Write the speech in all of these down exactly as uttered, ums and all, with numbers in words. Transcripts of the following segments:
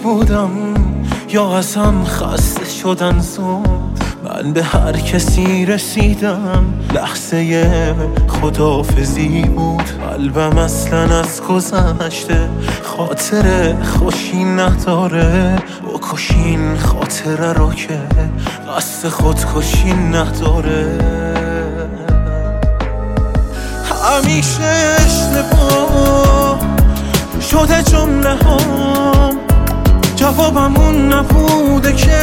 بودم یا ازم خسته شدن زود. من به هر کسی رسیدم لحظه خداحافظی بود. قلبم اصلا از گذشته خاطر خوشی نداره. بکشین خاطره رو که قصد خودکشی نداره. همیشه اشتباه شده جمله هم، جوابم اون نبوده که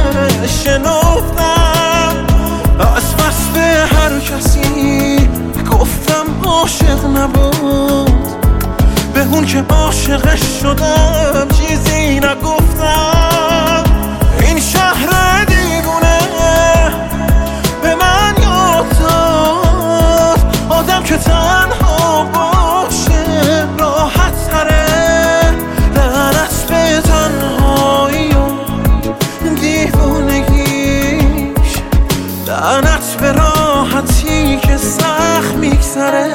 شنفتم. از بس به هر کسی گفتم عاشق نبود، به اون که عاشقش شدم چیزی نگفتم. این شهر دیوونه به من یاد داد آدم که تنها باشه راحت تره. لعنت به تنهایی و دیوونگیش، لعنت به راحتی که سخت میگذره.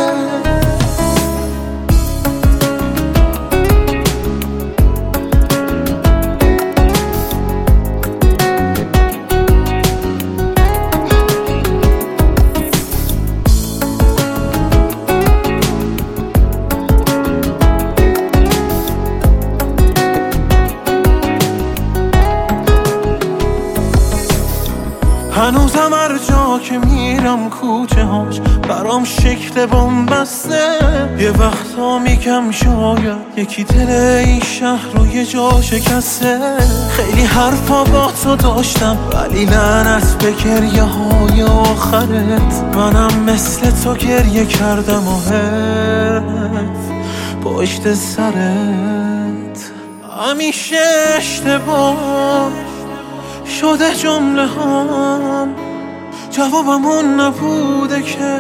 هنوزم هر جا که میرم کوچه هاش برام شکل بن‌بسته. یه وقتا میگم شاید یکی دل این شهر رو یه جا شکسته. خیلی حرفا با تو داشتم ولی لعنت به گریه های آخرت. منم مثل تو گریه کردم و حیف پشت سرت. همیشه اشتباه شده جمله هم، جوابم اون نبوده که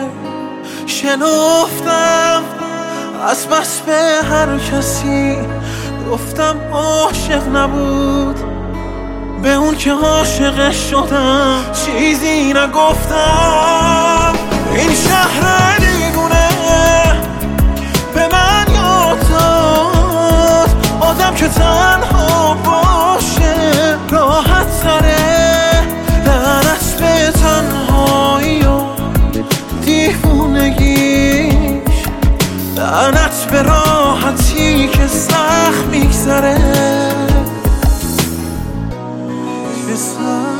شنفتم. از بس به هر کسی گفتم عاشق نبود، به اون که عاشقش شدم چیزی نگفتم. این شهر دیوونه به من یاد داد آدم که تنها باشه راحت تره. لعنت به تنهایی و دیوونگیش، لعنت به راحتی که سخت میگذره.